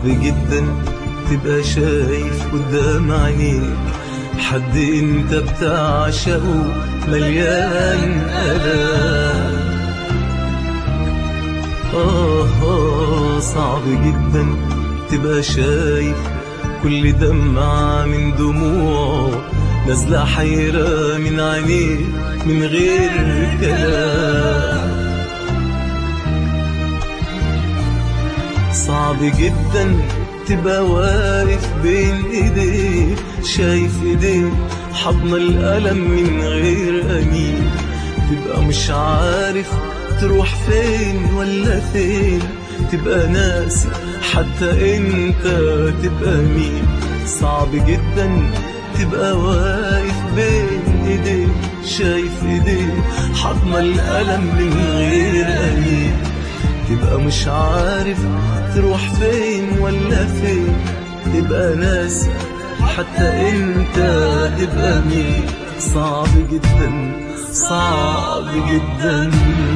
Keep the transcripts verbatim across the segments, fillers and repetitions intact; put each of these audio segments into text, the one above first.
جدا تبقى شايف قدام عينيك حد انت بتعشقه مليان ألام. آه, آه صعب جدا تبقى شايف كل دمعة من دموعه نازلة حيرة من عينيه من غير كلام. صعب جدا تبقى واقف بين ايديه شايف ايديه حضن الألم من غير أنين، تبقى مش عارف تروح فين ولا فين، تبقى ناسي حتى انت تبقى مين. صعب جدا تبقى واقف بين ايديه شايف ايديه حضن الألم من غير أنين، تبقى مش عارف تروح فين ولا فين، تبقى ناسي حتى انت تبقى مين. صعب جدا صعب جدا.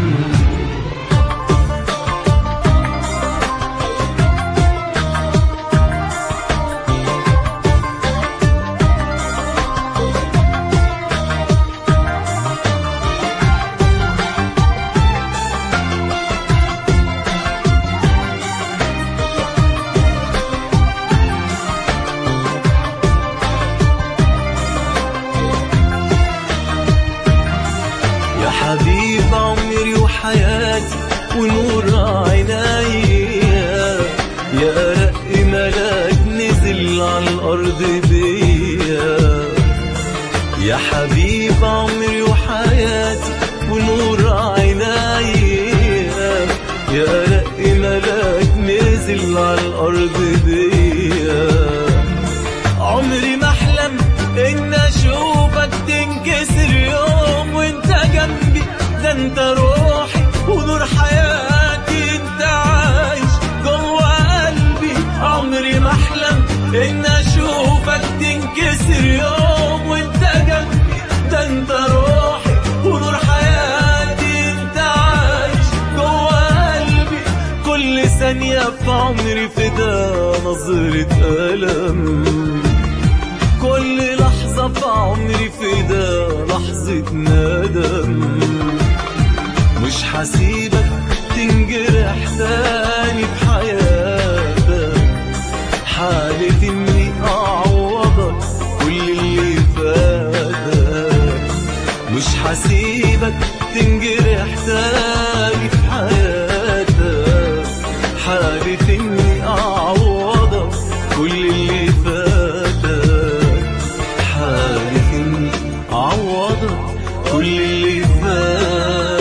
حبيب عمري وحياتي ونور عينيا، يا أرق ملاك نزل على الأرض بيا. يا حبيب عمري وحياتي ونور عينيا، يا أرق ملاك نزل على الأرض بيا. عمري ما أحلم إن أشوفك تنكسر يوم وإنت جنبي، ده انت روحي ونور حياتي، انت عايش جوا قلبي. عمري ما احلم ان اشوفك تنكسر يوم وانت جنبي، ده انت روحي ونور حياتي، انت عايش جوا قلبي. كل ثانية في عمري فدا نظرة ألم، كل لحظة في عمري فدا لحظة ندم. مش حسيبك تنجرح تاني في حياتك، حالة اني اعوضك كل اللي فاتك. مش حسيبك تنجرح تاني في حياتك، حالة اني اعوضك كل اللي فاتك، حالة اني اعوضك كل اللي فاتك.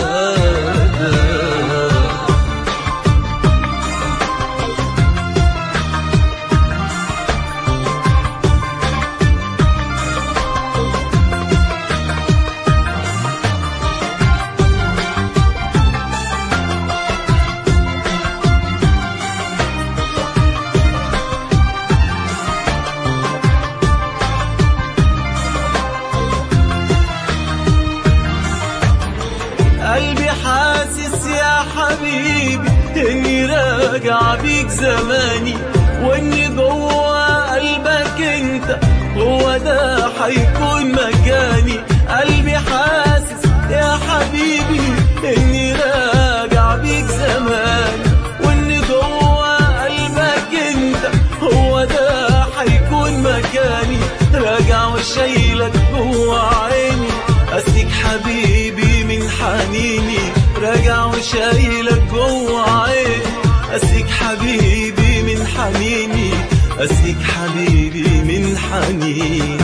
قلبي حاسس يا حبيبي اني راجع بيك زماني، واني جوا قلبك انت هو ده حيكون مكاني. قلبي حاسس يا حبيبي اني راجع بيك زماني، واني جوا قلبك انت هو ده حيكون مكاني. راجع وشايلك جوا عيني أسيك حبيبي من حنيني، راجع وشايلك جوا عيني أسيك حبيبي من حنيني، أسيك حبيبي من حنيني.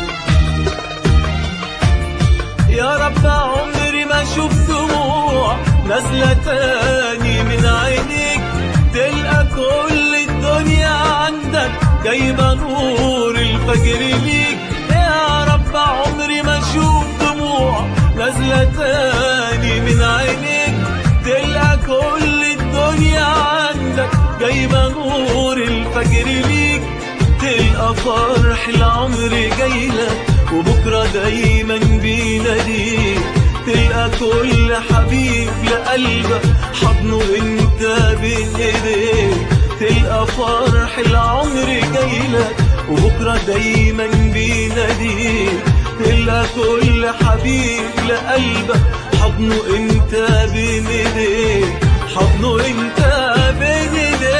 يا رب عمري ما شفت دموع نازلة تاني من عينيك، تلقى كل الدنيا عندك جايبة نور الفجر ليك. يا رب عمري ما شوف دموع نازلة تاني من عينيك، تلقى كل الدنيا عندك جايبة نور الفجر ليك. تلقى فرح العمر جايلك وبكرة دايما بيناديك، تلقى كل حبيب لقلبك حضنه انت بين ايديك. تلقى فرح العمر جايلك، وبكرة دايما بيناديك، تلقى كل حبيب لقلبك حضنه انت بين ايديك، حضنه انت بين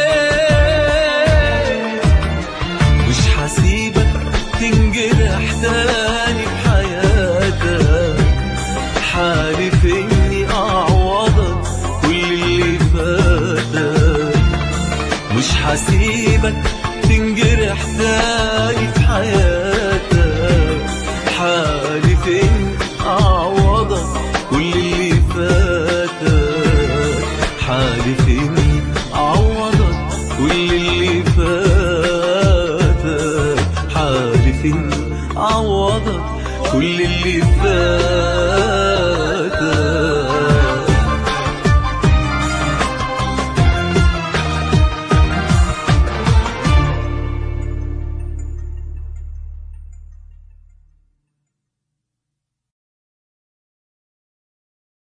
ايديك. مش هسيبك تنجرح تاني بحياتك، حالف اني اعوضك كل اللي فاتك. مش هسيبك تنجرح تاني في حياتك، حالف اني اعوضك كل اللي فاتك، حالف اني اعوضك كل اللي فاتك، حالف اني اعوضك كل اللي فاتك.